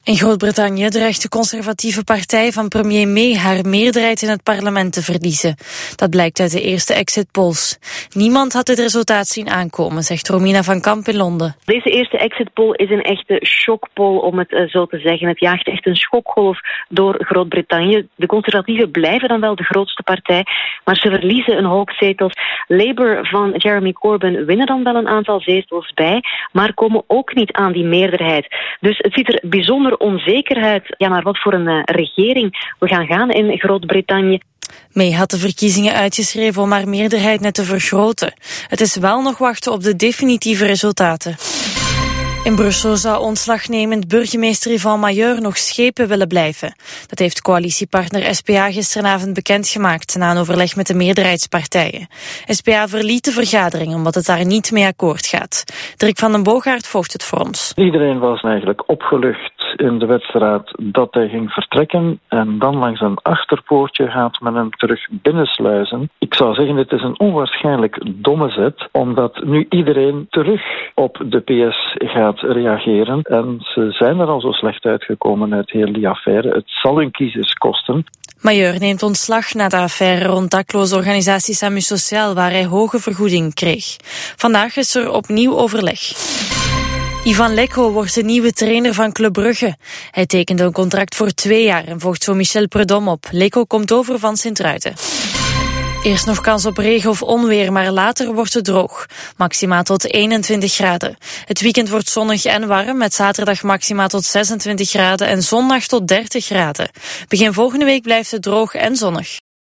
In Groot-Brittannië dreigt de conservatieve partij van premier May haar meerderheid in het parlement te verliezen. Dat blijkt uit de eerste exit polls. Niemand had dit resultaat zien aankomen, zegt Romina van Kamp in Londen. Deze eerste exit poll is een echte shockpoll, om het zo te zeggen. Het jaagt echt een schokgolf door Groot-Brittannië. De conservatieven blijven dan wel de grootste partij, maar ze verliezen een hoop zetels. Labour van Jeremy Corbyn winnen dan wel een aantal zetels bij, maar komen ook niet aan die meerderheid. Dus het ziet er bijzonder onzeker uit. Ja, maar wat voor een regering we gaan in Groot-Brittannië. May had de verkiezingen uitgeschreven om haar meerderheid net te vergroten. Het is wel nog wachten op de definitieve resultaten. In Brussel zou ontslagnemend burgemeester Yvan Mailleur nog schepen willen blijven. Dat heeft coalitiepartner SPA gisteravond bekendgemaakt na een overleg met de meerderheidspartijen. SPA verliet de vergadering omdat het daar niet mee akkoord gaat. Dirk van den Boogaard volgt het voor ons. Iedereen was eigenlijk opgelucht in de wetsraad dat hij ging vertrekken en dan langs een achterpoortje gaat men hem terug binnensluizen. Ik zou zeggen, het is een onwaarschijnlijk domme zet, omdat nu iedereen terug op de PS gaat reageren. En ze zijn er al zo slecht uitgekomen uit heel die affaire. Het zal hun kiezers kosten. Mailleur neemt ontslag na de affaire rond dakloze organisatie Samu Sociaal, waar hij hoge vergoeding kreeg. Vandaag is er opnieuw overleg. Ivan Leko wordt de nieuwe trainer van Club Brugge. Hij tekende een contract voor 2 jaar en volgt zo Michel Prudhomme op. Leko komt over van Sint-Truiden. Eerst nog kans op regen of onweer, maar later wordt het droog. Maxima tot 21 graden. Het weekend wordt zonnig en warm, met zaterdag maxima tot 26 graden en zondag tot 30 graden. Begin volgende week blijft het droog en zonnig.